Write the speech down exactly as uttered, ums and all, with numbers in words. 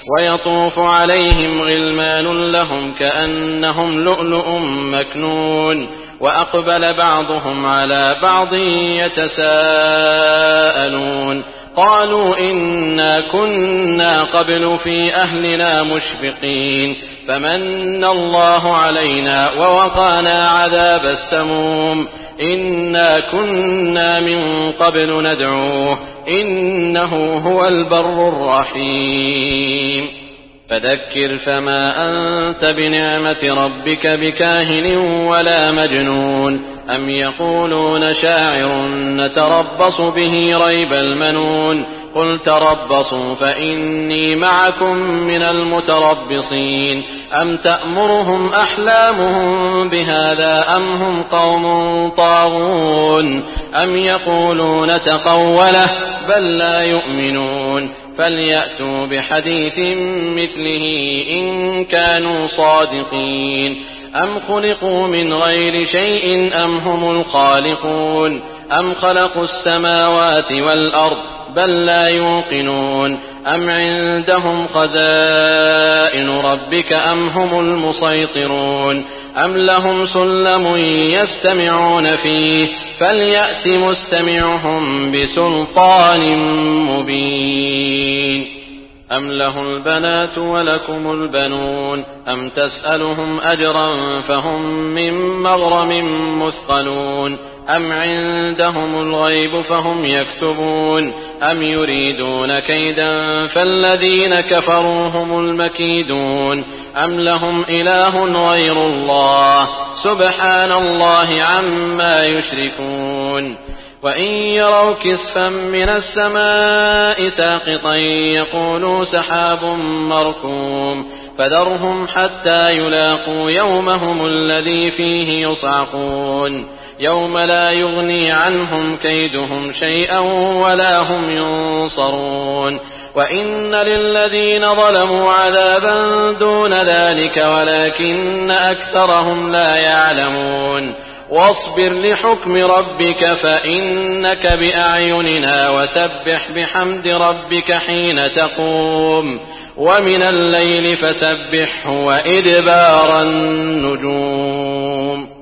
ويطوف عليهم غلمان لهم كأنهم لؤلؤ مكنون وأقبل بعضهم على بعض يتساءلون قالوا إنا كنا قبل في أهلنا مشفقين فمن الله علينا ووقانا عذاب السموم إنا كنا من قبل ندعوه إنه هو البر الرحيم فذكر فما أنت بنعمة ربك بكاهن ولا مجنون أم يقولون شاعر نتربص به ريب المنون قل تربصوا فإني معكم من المتربصين أم تأمرهم أحلامهم بهذا أم هم قوم طاغون أم يقولون تقوله بل لا يؤمنون فليأتوا بحديث مثله إن كانوا صادقين أم خلقوا من غير شيء أم هم الخالقون أم خلقوا السماوات والأرض بل لا يوقنون أم عندهم خزائن ربك أم هم المسيطرون أم لهم سلم يستمعون فيه فليأت مستمعهم بسلطان مبين أم له البنات ولكم البنون أم تسألهم أجرا فهم من مغرم مثقلون أم عندهم الغيب فهم يكتبون أم يريدون كيدا فالذين كفروا هم المكيدون أم لهم إله غير الله سبحان الله عما يشركون وإن يروا كسفا من السماء ساقطا يقولوا سحاب مركوم فذرهم حتى يلاقوا يومهم الذي فيه يصعقون يوم لا يغني عنهم كيدهم شيئا ولا هم ينصرون وإن للذين ظلموا عذابا دون ذلك ولكن أكثرهم لا يعلمون واصبر لحكم ربك فإنك بأعيننا وسبح بحمد ربك حين تقوم ومن الليل فسبحه وإدبار النجوم